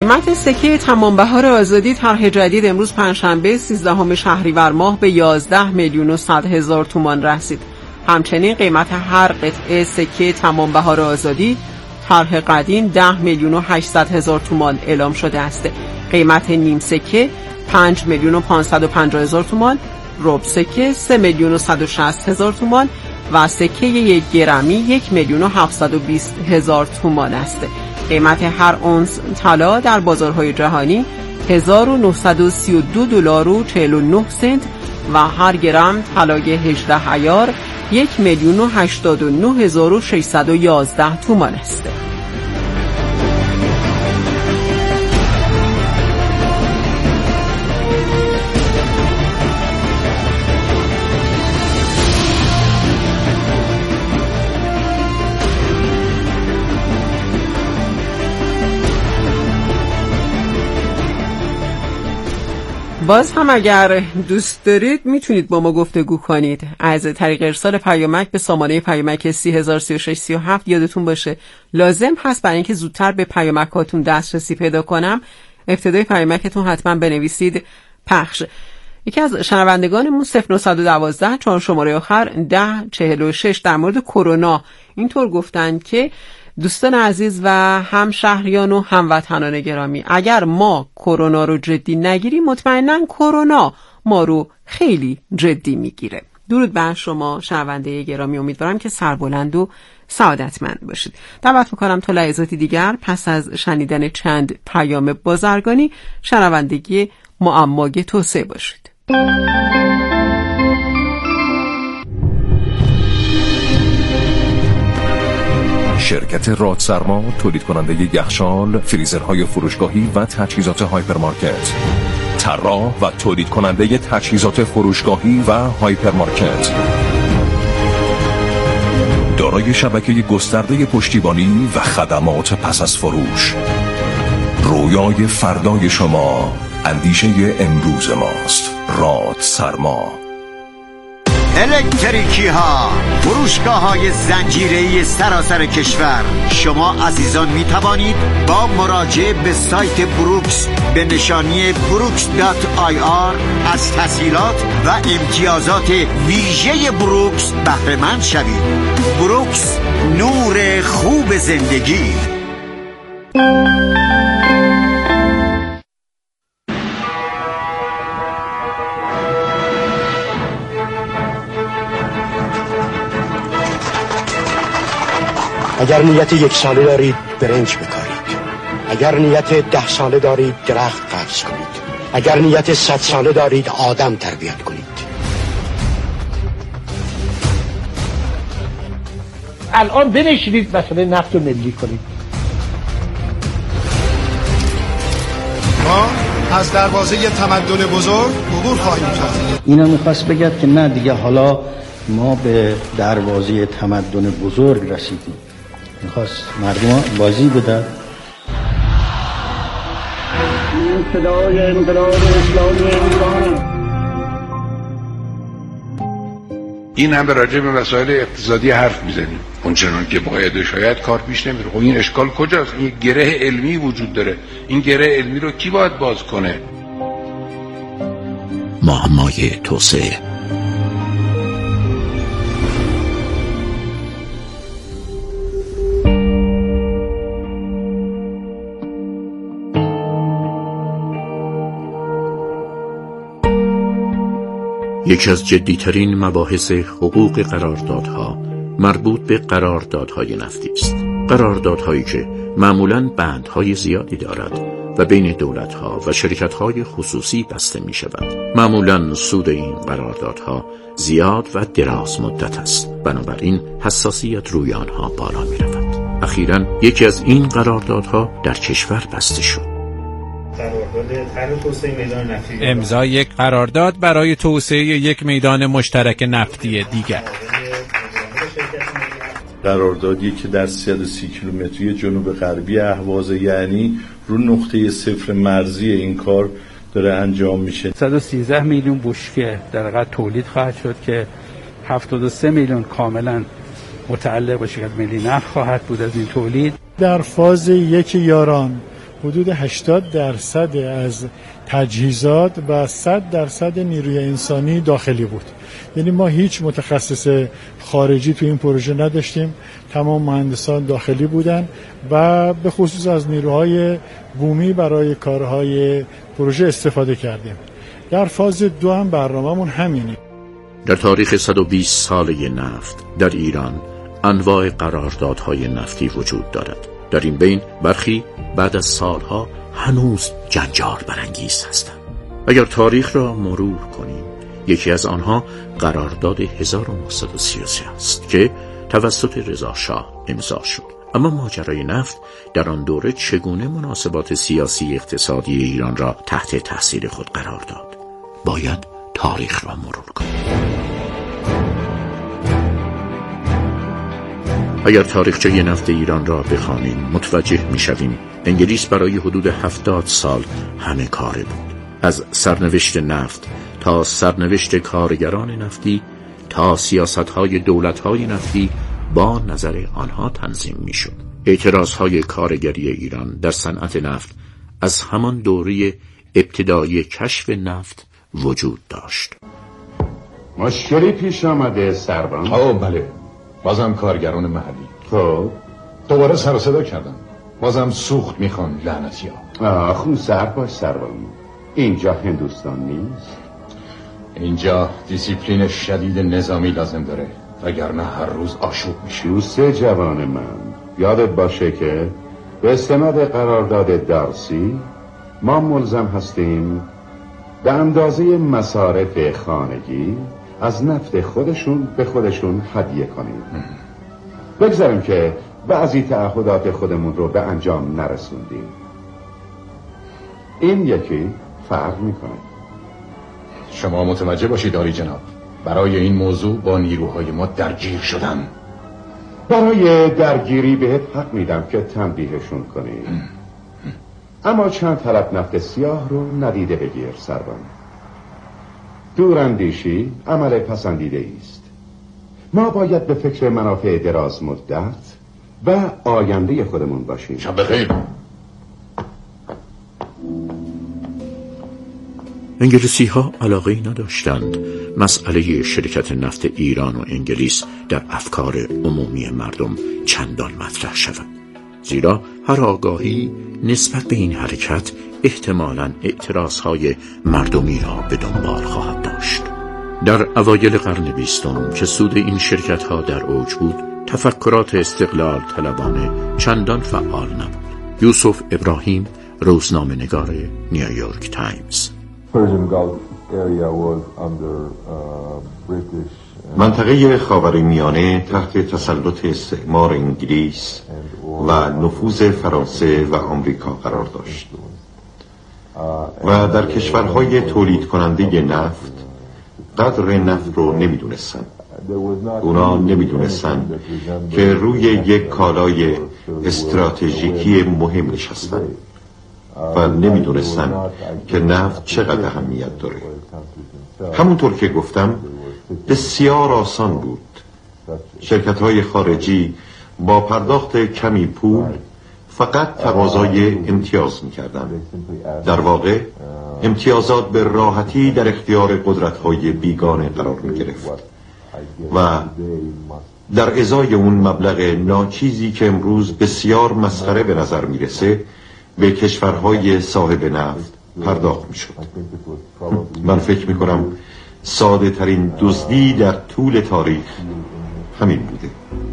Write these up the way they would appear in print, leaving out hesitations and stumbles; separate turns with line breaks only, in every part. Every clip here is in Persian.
قیمت سکه تمام بهار آزادی طرح جدید امروز پنجشنبه 13 شهریور ماه به 11,100,000 تومان رسید. همچنین قیمت هر قطعه سکه تمام بهار آزادی طرح قدیم 10,800,000 تومان اعلام شده است. قیمت نیم سکه 5,550,000 تومان، ربع سکه 3,160,000 تومان و سکه 1 گرمی 1,720,000 تومان است. قیمت هر اونس طلا در بازارهای جهانی $1,932.49 و هر گرم طلای 18 عیار 1,089,611 تومان است. باز هم اگر دوست دارید میتونید با ما گفتگو کنید از طریق ارسال پیامک به سامانه پیامک 303637. یادتون باشه لازم هست برای اینکه زودتر به پیامکاتون دسترسی پیدا کنم ابتدای پیامکتون حتما بنویسید پخش. یکی از شنوندگانمون 0912 4 شماره آخر 1046 در مورد کرونا اینطور گفتن که دوستان عزیز و همشهریان و هموطنان گرامی، اگر ما کرونا رو جدی نگیریم مطمئناً کرونا ما رو خیلی جدی میگیره. درود بر شما شنونده گرامی، امیدوارم که سربلند و سعادتمند باشید. دعوت میکنم تا لحظاتی دیگر پس از شنیدن چند پیام بازرگانی شنوندگی معمای توسعه باشید.
شرکت رادسرما تولید کننده یخچال، فریزرهای فروشگاهی و تجهیزات هایپرمارکت. طراح و تولید کننده تجهیزات فروشگاهی و هایپرمارکت. دارای شبکه گسترده پشتیبانی و خدمات پس از فروش. رویای فردای شما اندیشه امروز ماست. رادسرما.
الکتریکی ها، فروشگاه های زنجیره‌ای سراسر کشور. شما عزیزان می توانید با مراجعه به سایت بروکس به نشانی brooks.ir از تسهیلات و امتیازات ویژه بروکس بهره مند شوید. بروکس، نور خوب زندگی.
اگر نیت 1 ساله دارید برنج بکارید، اگر نیت 10 ساله دارید درخت قبض کنید، اگر نیت 100 ساله دارید آدم تربیت کنید.
الان بنشینید مسئله نفت رو ملی کنید.
ما از دروازه تمدن بزرگ عبور خواهیم کرد.
اینا میخواست بگد که نه دیگه حالا ما به دروازه تمدن بزرگ رسیدیم. میخواست مردم بازی بدن.
این صدای انقلاب اسلامی ایران.
این هم به راجع به مسائل اقتصادی حرف میزنیم اونچنان که باید شاید کار پیش نمیره. خب این اشکال کجاست؟ این گره علمی وجود داره. این گره علمی رو کی باید باز کنه؟
معمای توسعه. یکی از جدیترین مباحث حقوق قراردادها مربوط به قراردادهای نفتی است. قراردادهایی که معمولاً بندهای زیادی دارد و بین دولتها و شرکتهای خصوصی بسته می شود. معمولاً سود این قراردادها زیاد و دراز مدت است. بنابراین حساسیت روی آنها بالا می رود. اخیراً یکی از این قراردادها در کشور بسته شد.
امضای یک قرارداد برای توسعه یک میدان مشترک نفتی دیگر.
قراردادی که در 130 کیلومتری جنوب غربی اهواز، یعنی رو نقطه صفر مرزی این کار داره انجام میشه.
113 میلیون بشکه در حقیقت تولید خواهد شد که 73 میلیون کاملا متعلق به شرکت ملی نفت خواهد بود از این تولید.
در فاز 1 یاران حدود 80% از تجهیزات و 100% نیروی انسانی داخلی بود. یعنی ما هیچ متخصص خارجی تو این پروژه نداشتیم، تمام مهندسان داخلی بودن و به خصوص از نیروهای بومی برای کارهای پروژه استفاده کردیم. در فاز 2 هم برنامه‌مون همینه.
در تاریخ 120 ساله نفت در ایران انواع قراردادهای نفتی وجود دارد. در این بین برخی بعد از سالها هنوز جنجال برانگیز هستند. اگر تاریخ را مرور کنیم، یکی از آنها قرارداد 1933 است که توسط رضا شاه امضا شد. اما ماجرای نفت در آن دوره چگونه مناسبات سیاسی اقتصادی ایران را تحت تاثیر خود قرار داد؟ باید تاریخ را مرور کنیم. اگر تاریخچه نفت ایران را بخوانیم متوجه می‌شویم انگلیس برای حدود 70 سال همه کاره بود. از سرنوشت نفت تا سرنوشت کارگران نفتی تا سیاست‌های دولت‌های نفتی با نظر آنها تنظیم می‌شد. اعتراض‌های کارگری ایران در صنعت نفت از همان دوره ابتدایی کشف نفت وجود داشت.
مشکلی پیش آمده سربان؟
بله، بازم کارگران محلی.
خب
دوباره سر و صدا کردن، بازم سوخت میخوان لعنتی ها.
خون سرد باش سربان، اینجا هندوستان نیست.
اینجا دیسیپلین شدید نظامی لازم داره، وگرنه هر روز آشوب میشه.
دوست جوان من، یادت باشه که به استناد قرارداد دارسی ما ملزم هستیم به اندازه مصارف خانگی از نفت خودشون به خودشون هدیه کنیم. بگذاریم که بعضی تعهدات خودمون رو به انجام نرسوندیم. این یکی فرق میکنه.
شما متوجه باشید عالی جناب، برای این موضوع با نیروهای ما درگیر شدن.
برای درگیری بهت حق میدم که تنبیهشون کنی. اما چند طلب نفت سیاه رو ندیده بگیر سربان. دوراندیشی عمل پسندیده است. ما باید به فکر منافع دراز مدت و آینده خودمون باشیم.
شب بخیر.
انگلیسی ها علاقه نداشتند مسئله شرکت نفت ایران و انگلیس در افکار عمومی مردم چندان مطرح شود، زیرا هر آگاهی نسبت به این حرکت احتمالاً اعتراضهای مردمی را به دنبال خواهد داشت. در اوایل قرن 20 که سود این شرکت ها در اوج بود، تفکرات استقلال طلبانه چندان فعال نبود. یوسف ابراهیم، روزنامه‌نگار نیویورک تایمز.
منطقه خاورمیانه تحت تسلط استعمار انگلیس و نفوذ فرانسه و آمریکا قرار داشت و در کشورهای تولید کننده نفت قدر نفت رو نمیدونستن. اونا نمیدونستن که روی یک کالای استراتژیکی مهم نشستن و نمیدونستن که نفت چقدر اهمیت داره. همونطور که گفتم بسیار آسان بود. شرکت‌های خارجی با پرداخت کمی پول فقط تقاضای امتیاز می‌کردند. در واقع امتیازات به راحتی در اختیار قدرت‌های بیگانه قرار می‌گرفت و در ازای اون مبلغ ناچیزی که امروز بسیار مسخره به نظر می‌رسه به کشورهای صاحب نفت پرداخت می‌شد. من فکر می‌کنم ساده ترین دزدی در طول تاریخ همین بوده.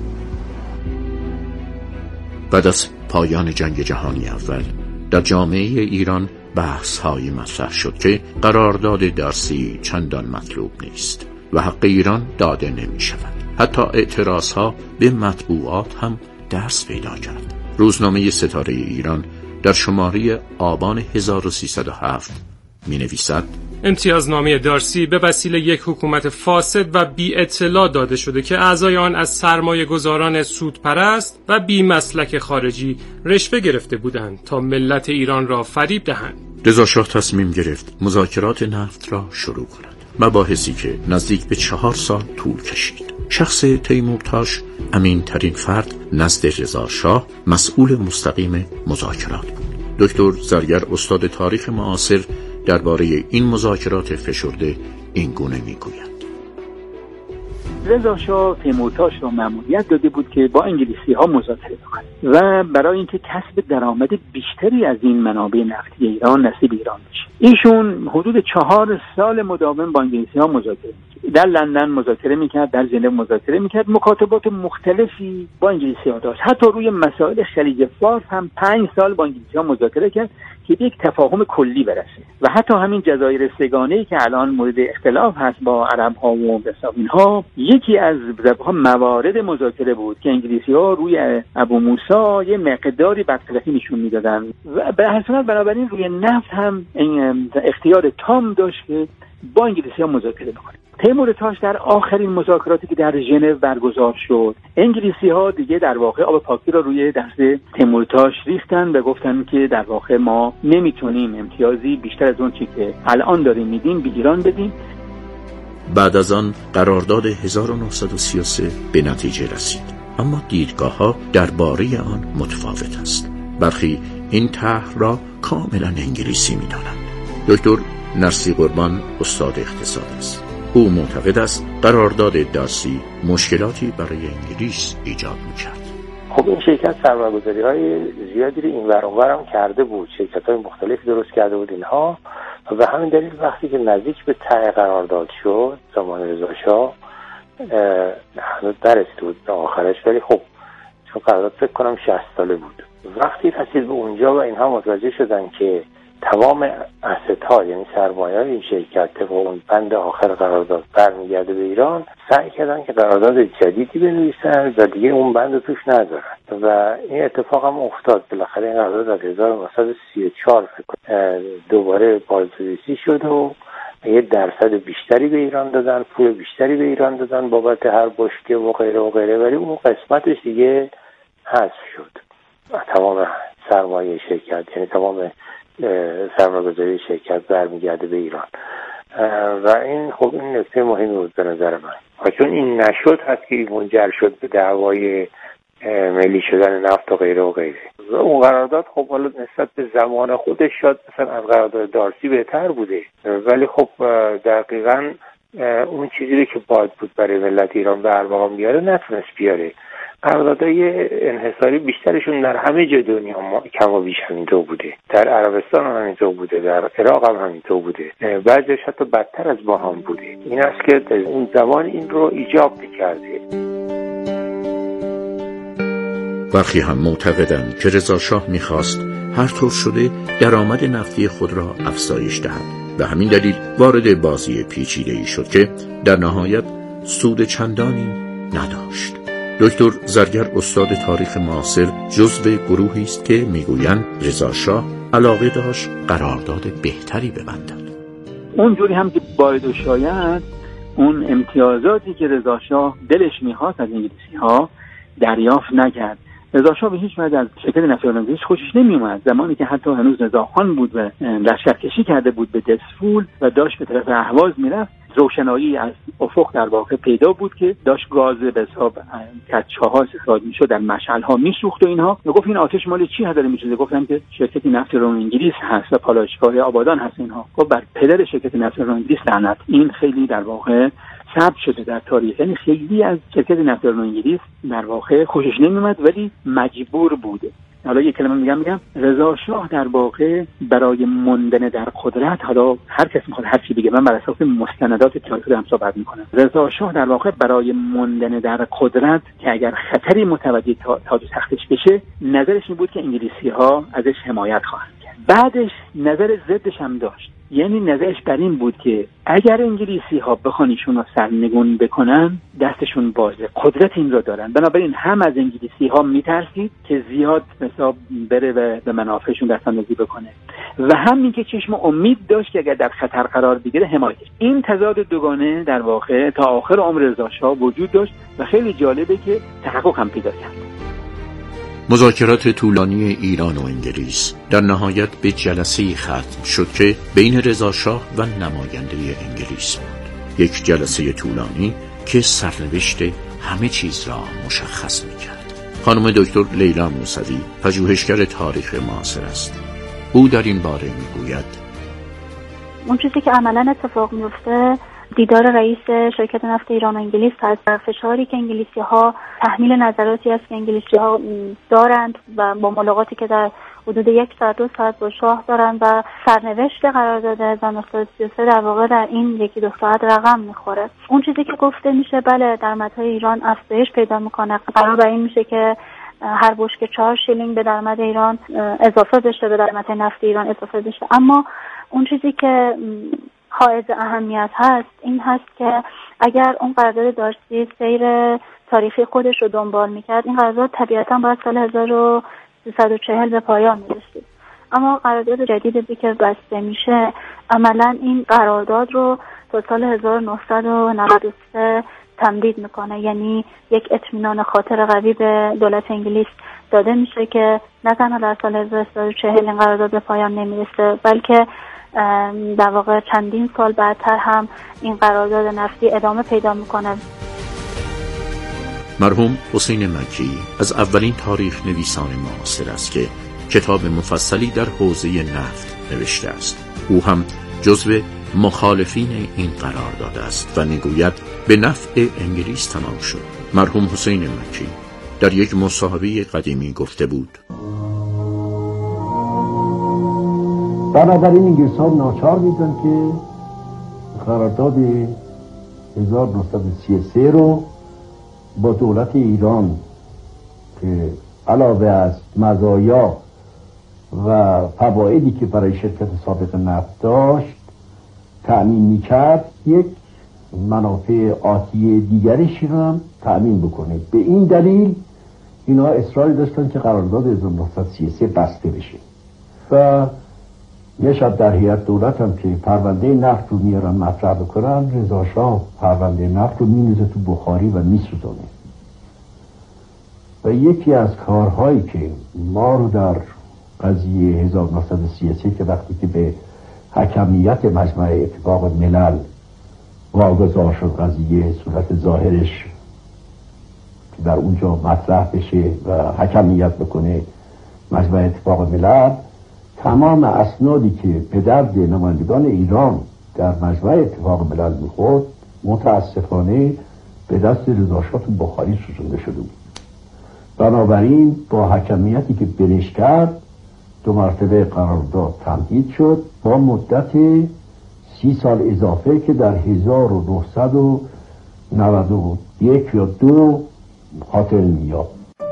بعد از پایان جنگ جهانی اول در جامعه ایران بحث‌های مطرح شد که قرارداد دارسی چندان مطلوب نیست و حق ایران داده نمی‌شود. حتی اعتراضها به مطبوعات هم درس پیدا کرد. روزنامه ستاره ایران در شماره آبان 1307 می‌نویسد:
امتیازنامه دارسی به وسیله یک حکومت فاسد و بی اطلاع داده شده که اعضای آن از سرمایه گذاران سودپرست و بی مسلک خارجی رشوه گرفته بودند تا ملت ایران را فریب دهند.
رضا شاه تصمیم گرفت مذاکرات نفت را شروع کند، مباحثی که نزدیک به 4 سال طول کشید. شخص تیمورتاش امین ترین فرد نزد رضا شاه مسئول مستقیم مذاکرات بود. دکتر زرگر استاد تاریخ معاصر درباره این مذاکرات فشرده این گونه میگویند.
رضا شاه تیمورتاش را مأموریت داده بود که با انگلیسی‌ها مذاکره کنه و برای اینکه کسب درآمد بیشتری از این منابع نفتی ایران نصیب ایران بشه. ایشون حدود 4 سال مداوم با انگلیسی‌ها مذاکره می‌کرد. در لندن مذاکره می‌کرد، در ژنو مذاکره می‌کرد، مکاتبات مختلفی با انگلیسی‌ها داشت. حتی روی مسائل خلیج فارس هم 5 سال با انگلیسی‌ها مذاکره کرد که یک تفاهم کلی برسه. و حتی همین جزایر سگانه‌ای که الان مورد اختلاف هست با عرب‌ها و اینها، یکی از موارد مذاکره بود که انگلیسی‌ها روی ابو موسی یه مقداری بدقلقی نشون میدادن و به هر صورت بنابراین روی نفت هم اختیار تام داشت که با انگلیسی‌ها مذاکره بکنه. تیمورتاش در آخرین مذاکراتی که در ژنو برگزار شد، انگلیسی‌ها دیگه در واقع آب پاکی را روی دست تیمورتاش ریختن و گفتن که در واقع ما نمیتونیم امتیازی بیشتر از اون چیزی که الان داریم میدیم به ایران بدیم.
بعد از آن قرارداد 1933 به نتیجه رسید، اما دیدگاه‌ها درباره آن متفاوت است. برخی این طرح را کاملا انگلیسی می‌دانند. دکتر نرسی قربان استاد اقتصاد است. او معتقد است قرارداد دارسی مشکلاتی برای انگلیس ایجاد می‌کرد.
خب این شرکت سرمایه‌گذاری‌های زیادی رو اینور اونور هم کرده بود، شرکت‌های مختلفی درست کرده بود اینها، و به همین دلیل وقتی که نزدیک به ته قرارداد شد زمان رضا شاه هنوز نرسیده بود به آخرش، ولی خب چون قرارداد فکر کنم 60 ساله بود. وقتی رسید به اونجا و اینها متوجه شدن که تمام اسدها یعنی سرمایه‌های این شرکت طبق اون بند آخر قرارداد برمیگرده به ایران، سعی کردن که قرارداد جدیدی بنویسن و دیگه اون بند رو توش نذارن و این اتفاق هم افتاد. بالاخره این قرارداد از 1934 دوباره بازنویسی شد و یه درصد بیشتری به ایران دادن، پول بیشتری به ایران دادن بابت هر بشکه و غیره و غیره، ولی اون قسمتش دیگه حذف شد. تمام سرمایه شرکت یعنی تمام سرمایه‌گذاری شرکت برمیگرده به ایران و این خب این نکته مهمی بود به نظر من. و چون این نشد هست که منجر شد به دعوای ملی شدن نفت و غیره و غیره. و اون قرارداد خب حالا نسبت به زمان خودش شاید مثلا از قرارداد دارسی بهتر بوده، ولی خب دقیقاً اون چیزی رو که باید بود برای ملت ایران به ارمغان بیاره نتونست بیاره. قراردادهای انحصاری بیشترشون در همه جای دنیا کم و بیش همینطور بوده، در عربستان هم همینطور بوده، در عراق هم همینطور بوده، بعضیش حتی بدتر از ما هم بوده. این است که در اون زمان این رو ایجاب می‌کرده.
برخی هم معتقدند که رضا شاه می‌خواست هر طور شده درآمد نفتی خود را افزایش دهد و همین دلیل وارد بازی پیچیده‌ای شد که در نهایت سود چندانی نداشت. دکتر زرگر استاد تاریخ معاصر جزو گروهی است که میگویند رضا شاه علاقه داشت قرارداد بهتری ببندد.
اونجوری هم که باید و شاید اون امتیازاتی که رضا شاه دلش می‌خواست از انگلیسی‌ها دریافت نکرد. رضا شاه به هیچ وجه از شرکت نفت ایران خوشش نمیومد. زمانی که حتی هنوز رضاخان بود و لشکرکشی کرده بود به دسفول و داشت به طرف اهواز میرفت، روشنایی از افق در واقع پیدا بود که داشت گاز به حساب کچه‌ها استخراج میشد، در مشعل‌ها میسوخت و اینها. و گفت این آتش مال چی داره میسوزه؟ گفتن که شرکت نفت ایران انگلیس هست و پالایشگاه آبادان هست اینها. گفت بر پدر شرکت نفت ایران انگلیس لعنت. این خیلی در واقع ثبت شده در تاریخ، یعنی خیلی از شرکت نفت ایران انگلیس در واقع خوشش نمیومد ولی مجبور بوده. حالا یک کلمه میگم رضا شاه در واقع برای موندن در قدرت، حالا هر کس میخواد هر چی بگه، من بر اساس مستندات تاریخی دارم صحبت میکنم، رضا شاه در واقع برای موندن در قدرت که اگر خطری متوجه تاج تختش بشه، نظرش این بود که انگلیسی‌ها ازش حمایت خواهند کرد. بعدش نظر ضدش هم داشت، یعنی نظرش بر این بود که اگر انگلیسی‌ها بخوان ایشون رو سرنگون بکنن دستشون بازه، قدرت این رو دارن. بنابراین هم از انگلیسی‌ها میترسید که زیاد حساب بره و به منافعشون دستاندازی بکنه و هم این که چشم امید داشت که اگر در خطر قرار بگیره حمایتش. این تضاد دوگانه در واقع تا آخر عمر رضا شاه وجود داشت و خیلی جالبه که تحقق هم پیدا کرد.
مذاکرات طولانی ایران و انگلیس در نهایت به جلسه‌ای ختم شد که بین رضا شاه و نماینده انگلیس بود. یک جلسه طولانی که سرنوشت همه چیز را مشخص می‌کرد. خانم دکتر لیلا موسوی پژوهشگر تاریخ معاصر است. او در این باره میگوید
اون چیزی که عملاً اتفاق میفته دیدار رئیس شرکت نفت ایران و انگلیس هست. فشاری که انگلیسی‌ها تحمیل نظراتی است که انگلیسی‌ها دارند و با ملاقاتی که در حدود 1 ساعت 2 ساعت با شاه دارند و سرنوشت قرارداد 1933 در واقع در این 1-2 ساعت رقم میخوره. اون چیزی که گفته میشه بله درآمدهای ایران افزایش پیدا میکنه. قرار بر این میشه که هر بشکه 4 شیلینگ به درآمد ایران اضافه بشه، به درآمد نفت ایران اضافه بشه. اما اون چیزی که حائز اهمیت هست این هست که اگر اون قرارداد دارسی سیر تاریخی خودش رو دنبال میکرد این قرارداد طبیعتا باید سال 1340 به پایان میرسید. اما قرارداد جدیدی که بسته میشه عملا این قرارداد رو تا سال 1993 تمدید میکنه، یعنی یک اطمینان خاطر قوی به دولت انگلیس داده میشه که نه تنها در سال 1340 این قرارداد به پایان نمیرسه بلکه در واقع چندین سال بعدتر هم این قرارداد نفتی ادامه پیدا میکنه.
مرحوم حسین مکی از اولین تاریخ نویسان معاصر است که کتاب مفصلی در حوزه نفت نوشته است. او هم جزو مخالفین این قرارداد است و میگوید به نفع انگلیس تمام شد. مرحوم حسین مکی در یک مصاحبه قدیمی گفته بود
بنابراین انگلیس‌ها ناچار میدن که قرارداد 1933 رو با دولت ایران که علاوه از مزایا و فوایدی که برای شرکت سابق نفت داشت تأمین میکرد یک منافع آتی دیگریش رو هم تأمین بکنه. به این دلیل اینا اصرار داشتن که قرارداد 1933 بسته بشه و یه شب در هیئت دولت هم که پرونده نفت رو میارن مطرح بکنن رضا شاه پرونده نفت رو مینوزه تو بخاری و میسوزونه. و یکی از کارهایی که ما رو در قضیه 1933 که وقتی که به حکمیت مجمع اتفاق ملل واگذار شد قضیه صورت ظاهرش که در اونجا مطرح بشه و حکمیت بکنه مجمع اتفاق ملل، تمام اسنادی که به درد نمایندگان ایران در مجمع اتفاق ملل میخورد متاسفانه به دست رضا شاه تو بخاری سوزونده شده بود. بنابراین با حکمیتی که برش کرد 2 مرتبه قرارداد تمدید شد با مدت 30 سال اضافه که در 1991 یا 2 خاطر میاد.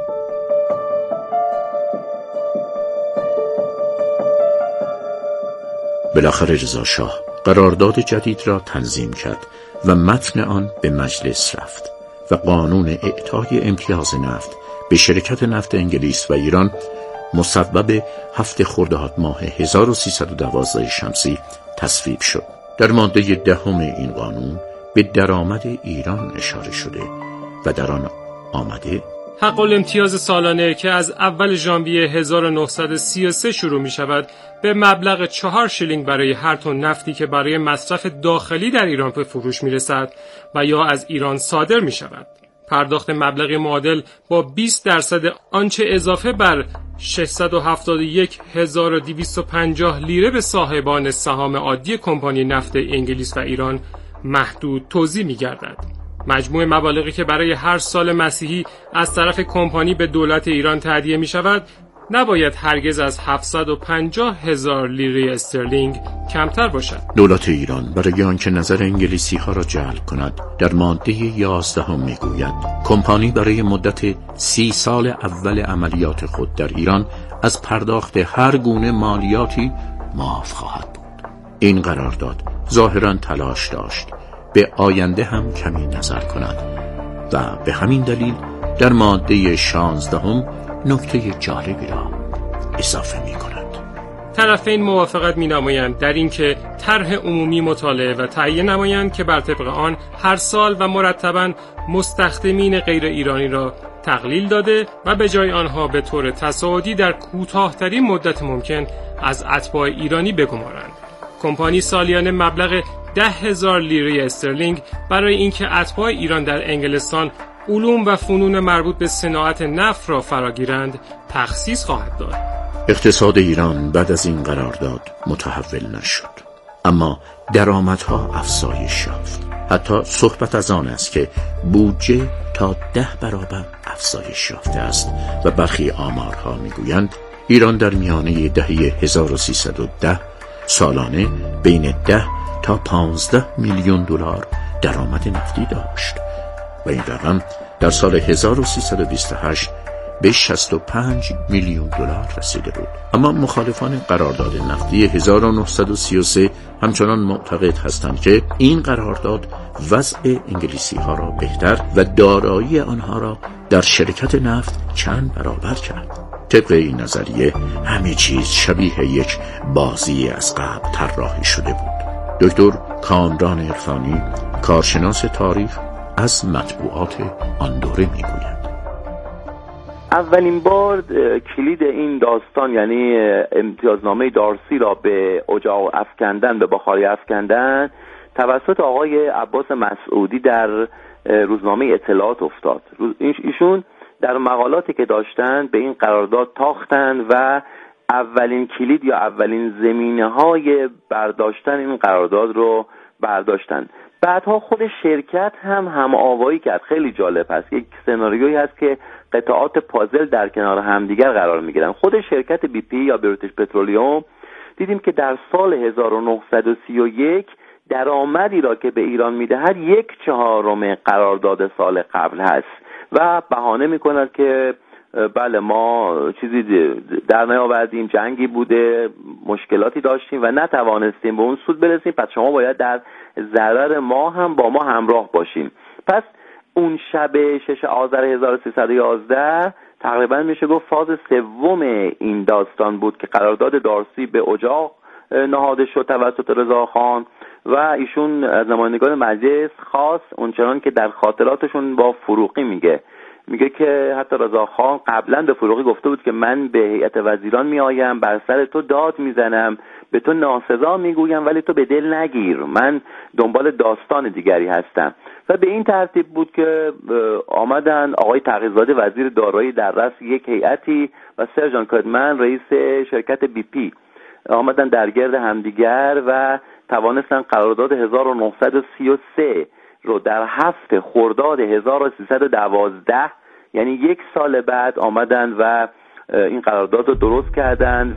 بالاخره رضا شاه قرارداد جدید را تنظیم کرد و متن آن به مجلس رفت و قانون اعطای امتیاز نفت به شرکت نفت انگلیس و ایران مصوب 7 خرداد ماه 1312 شمسی تصویب شد. در ماده 10 این قانون به درآمد ایران اشاره شده و در آن آمده
حق الامتیاز سالانه که از اول ژانویه 1933 شروع می شود به مبلغ 4 شیلینگ برای هر تن نفتی که برای مصرف داخلی در ایران به فروش می رسد و یا از ایران صادر می شود. پرداخت مبلغ معادل با 20% آنچه اضافه بر 671,250 لیره به صاحبان سهام عادی کمپانی نفت انگلیس و ایران محدود توزیع می گردد. مجموع مبالغی که برای هر سال مسیحی از طرف کمپانی به دولت ایران تهیه می شود نباید هرگز از 750,000 لیره استرلینگ کمتر باشد.
دولت ایران برای آنکه نظر انگلیسی ها را جلب کند در ماده 11 می گوید کمپانی برای مدت 30 سال اول عملیات خود در ایران از پرداخت هر گونه مالیاتی معاف خواهد بود. این قرارداد ظاهراً تلاش داشت به آینده هم کمی نظر کند و به همین دلیل در ماده 16 نکته جالبی را اضافه می کند.
طرفین موافقت می نمایند در این که طرح عمومی مطالعه و تهیه نمایند که بر طبق آن هر سال و مرتباً مستخدمین غیر ایرانی را تقلیل داده و به جای آنها به طور تصاعدی در کوتاه‌ترین مدت ممکن از اتباع ایرانی بگمارند. کمپانی سالیانه مبلغ 10,000 لیره استرلینگ برای اینکه اتباع ایران در انگلستان علوم و فنون مربوط به صناعت نفت را فراگیرند تخصیص خواهد داد.
اقتصاد ایران بعد از این قرارداد متحول نشد، اما درآمدها افزایش یافت. حتی صحبت از آن است که بودجه تا 10 برابر افزایش یافته است و برخی آمارها میگویند ایران در میانه دهه 1310 سالانه بین 10 تا 15 میلیون دلار درآمد نفتی داشت و این رقم در سال 1328 به 65 میلیون دلار رسیده بود. اما مخالفان قرارداد نفتی 1933 همچنان معتقد هستند که این قرارداد وضع انگلیسی ها را بهتر و دارایی آنها را در شرکت نفت چند برابر کرد. طبق این نظریه همه چیز شبیه یک بازی از قبل طراحی شده بود. دکتر کامران عرفانی، کارشناس تاریخ، از مطبوعات آن دوره میگوید
اولین بار کلید این داستان، یعنی امتیازنامه دارسی را به اجاق افکندن، به بخاری افکندن، توسط آقای عباس مسعودی در روزنامه اطلاعات افتاد. ایشون در مقالاتی که داشتن به این قرارداد تاختن و اولین کلید یا اولین زمینه‌های برداشتن این قرارداد رو برداشتن. بعدها خود شرکت هم آوایی کرد. خیلی جالب هست، یک سناریویی هست که قطعات پازل در کنار همدیگر قرار میگیرن. خود شرکت بی پی یا بریتیش پترولیوم دیدیم که در سال 1931 درآمدی را که به ایران میدهد 1/4 قرارداد سال قبل هست و بهانه میکند که بله ما چیزی در نیاوردیم، جنگی بوده، مشکلاتی داشتیم و نتوانستیم به اون سود برسیم، پس شما باید در ضرر ما هم با ما همراه باشیم. پس اون شب 6 آذر 1311 تقریبا میشه گفت فاز سوم این داستان بود که قرارداد دارسی به اجاق نهاده شد توسط رضاخان و ایشون از نمایندگان مجلس خواست، اونچنان که در خاطراتشون با فروغی میگه که حتی رضاخان قبلا به فروغی گفته بود که من به هیئت وزیران میآیم، بر سر تو داد میزنم، به تو ناسزا میگویم، ولی تو به دل نگیر، من دنبال داستان دیگری هستم. و به این ترتیب بود که آمدن آقای تقی‌زاده وزیر دارایی در رأس یک هیئتی و سر جان کادمن رئیس شرکت بی پی آمدن در گرد همدیگر و توانستن قرارداد 1933 رو در 7 خرداد 1312 یعنی 1 سال بعد آمدن و این قرارداد رو درست کردن.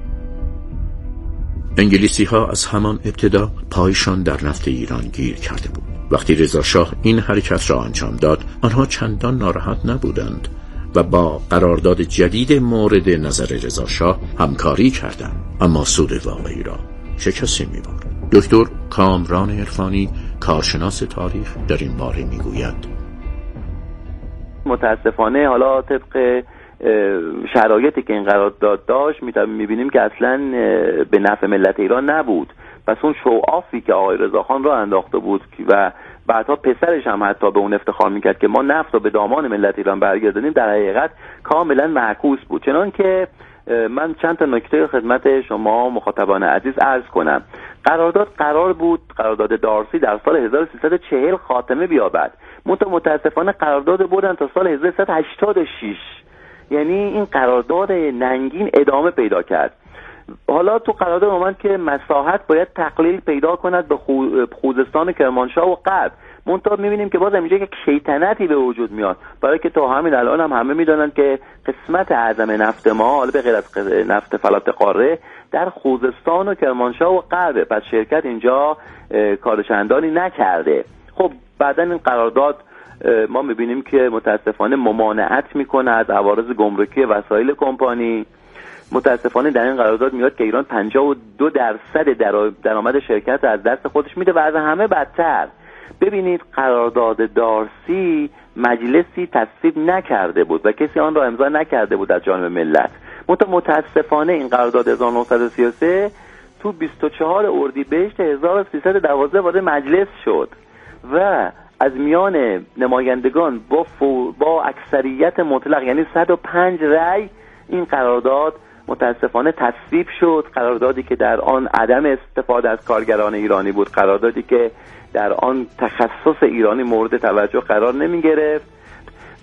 انگلیسی ها از همان ابتدا پایشان در نفت ایران گیر کرده بود. وقتی رضا شاه این حرکت را انجام داد، آنها چندان ناراحت نبودند و با قرارداد جدید مورد نظر رضا شاه همکاری کردند، اما سود واقعی را چه کسی می‌برد؟ دکتر کامران عرفانی، کارشناس تاریخ، در این باره میگوید
متاسفانه حالا طبق شرایطی که این قرارداد داشت می‌بینیم که اصلاً به نفع ملت ایران نبود. پس اون شوآفی که آقای رضاخان را انداخته بود و بعدها پسرش هم حتی به اون افتخار میکرد که ما نفت رو به دامان ملت ایران برگردانیم، در حقیقت کاملا معکوس بود. چنان که من چند تا نکته خدمت شما مخاطبان عزیز عرض کنم. قرار بود قرارداد دارسی در سال 1340 خاتمه بیابد، متاسفانه قرارداد بردن تا سال 1386، یعنی این قرارداد ننگین ادامه پیدا کرد. حالا تو قرارداد اومد که مساحت باید تقلیل پیدا کند به خوزستان کرمانشاه و غرب. منتها می‌بینیم که باز اینجا یک شیطنتی به وجود میاد، برای که تا همین الان هم همه میدونن که قسمت اعظم نفت ما، حالا به غیر از نفت فلات قاره، در خوزستان و کرمانشاه و غرب. پس شرکت اینجا کار چندانی نکرده. خب بعدن این قرارداد ما می‌بینیم که متاسفانه ممانعت میکنه از عوارض گمرکی وسایل کمپانی. متاسفانه در این قرارداد میاد که ایران 52% درآمد شرکت از دست خودش میده و از همه بدتر ببینید قرارداد دارسی مجلسی تصویب نکرده بود و کسی آن را امضا نکرده بود از جانب ملت. متاسفانه این قرارداد 1933 تو 24 اردیبهشت 1312 وارد مجلس شد و از میان نمایندگان با اکثریت مطلق یعنی 105 رأی این قرارداد متاسفانه تصویب شد. قراردادی که در آن عدم استفاده از کارگران ایرانی بود، قراردادی که در آن تخصص ایرانی مورد توجه قرار نمی گرفت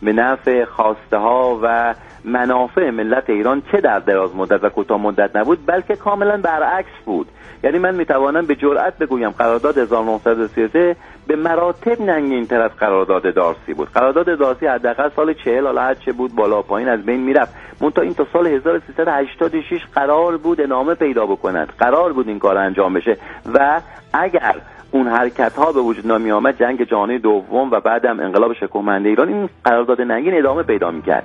به نفع خواسته ها و منافع ملت ایران چه در دراز مدت و کوتاه مدت نبود، بلکه کاملا برعکس بود. یعنی من میتوانم به جرئت بگویم قرارداد 1933 به مراتب ننگین‌تر از قرارداد دارسی بود. قرارداد دارسی حداقل سال 40 حالا هر چه بود بالا پایین از بین میرفت، منتها این تا سال 1386 قرار بود ادامه پیدا بکنند، قرار بود این کار انجام بشه و اگر اون حرکت ها به وجود نمی آمد، جنگ جهانی دوم و بعدم انقلاب شکوهمنده ایران، این قرارداد ننگین ادامه پیدا میکرد.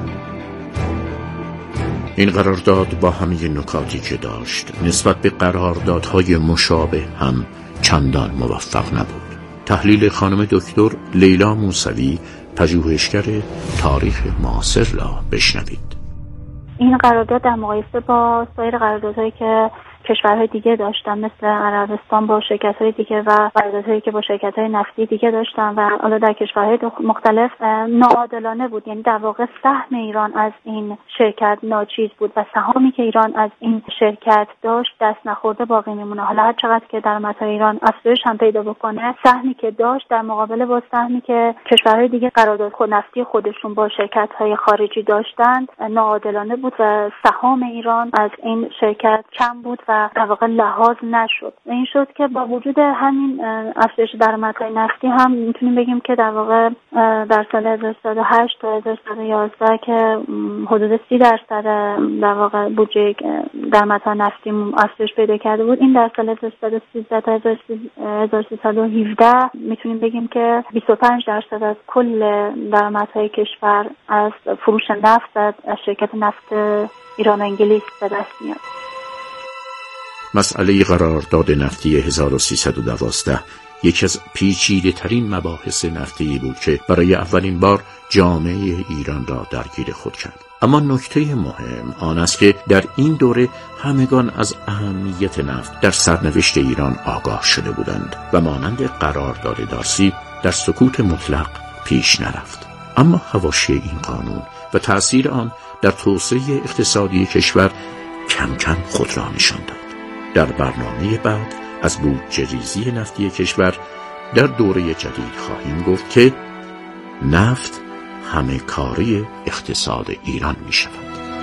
این قرارداد با همه نکاتی که داشت نسبت به قراردادهای مشابه هم چندان موفق نبود. تحلیل خانم دکتر لیلا موسوی، پژوهشگر تاریخ معاصر را بشنوید.
این قرارداد در مقایسه با سایر قراردادهایی که کشورهای دیگه داشتن مثل عربستان با شرکت‌های دیگه و قراردادهایی که با شرکت‌های نفتی دیگه داشتن و حالا در کشورهای مختلف ناعادلانه بود. یعنی در واقع سهم ایران از این شرکت ناچیز بود و سهامی که ایران از این شرکت داشت دست نخورده باقی میمونه. حالا هر چقدر که درآمدهای ایران افزایش هم پیدا بکنه، سهمی که داشت در مقابل با سهمی که کشورهای دیگه قرارداد نفتی خودشون با شرکت‌های خارجی داشتند ناعادلانه بود و سهام ایران از این شرکت کم بود و در واقع لحاظ نشد. این شد که با وجود همین افزایش درآمدهای نفتی هم میتونیم بگیم که در واقع در سال 1908 تا 1911 که حدود 30% در واقع بودجه درآمدهای نفتی افزایش پیدا کرده بود، این در سال 1313 تا 1317 میتونیم بگیم که 25% از کل درآمدهای کشور از فروش نفت از شرکت نفت ایران و انگلیس به دست میاد.
مسئله قرارداد نفتی 1312 یکی از پیچیده ترین مباحث نفتی بود که برای اولین بار جامعه ایران را درگیر خود کرد. اما نکته مهم آن است که در این دوره همگان از اهمیت نفت در سرنوشت ایران آگاه شده بودند و مانند قرارداد دارسی در سکوت مطلق پیش نرفت. اما حواشی این قانون و تأثیر آن در توسعه اقتصادی کشور کم کم خود را نشان داد. در برنامه بعد از بودجه‌ریزی نفتی کشور در دوره جدید خواهیم گفت که نفت همه کاری اقتصاد ایران می شود.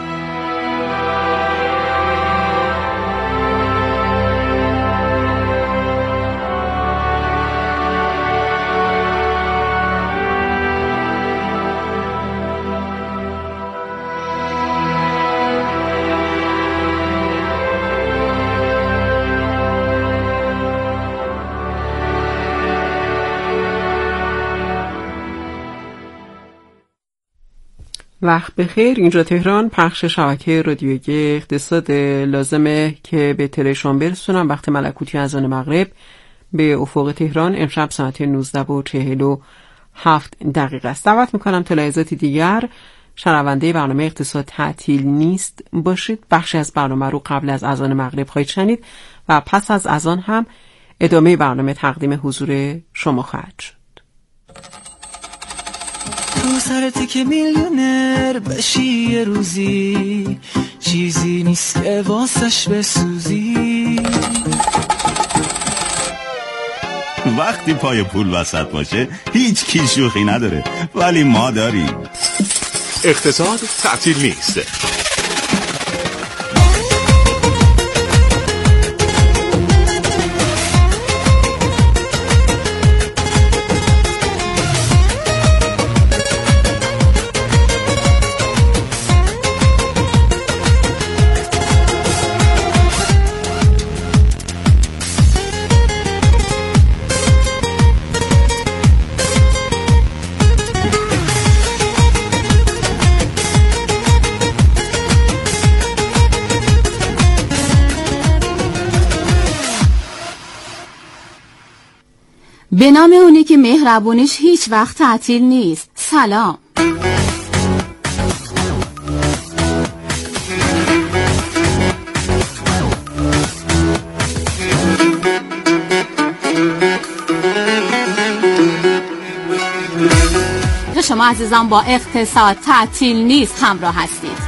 وقت بخیر. اینجا تهران، پخش شبکه رادیویی اقتصاد. لازمه که به اطلاع شما برسونم وقت ملکوتی اذان مغرب به افق تهران امشب ساعت 19:47 است. دعوت میکنم تا لحظاتی دیگر شنونده برنامه اقتصاد تعطیل نیست باشید. بخشی از برنامه رو قبل از اذان مغرب خواهید شنید و پس از اذان هم ادامه برنامه تقدیم حضور شما خواهد شد.
تو سرته که میلیونر بشی یه روزی، چیزی نیست که واسش بسوزی.
وقتی پای پول وسط باشه هیچ کی شوخی نداره، ولی ما داریم.
اقتصاد تعطیل نیست.
به نام اونی که مهربونش هیچ وقت تعطیل نیست. سلام. شما عزیزان با اقتصاد تعطیل نیست همراه هستید.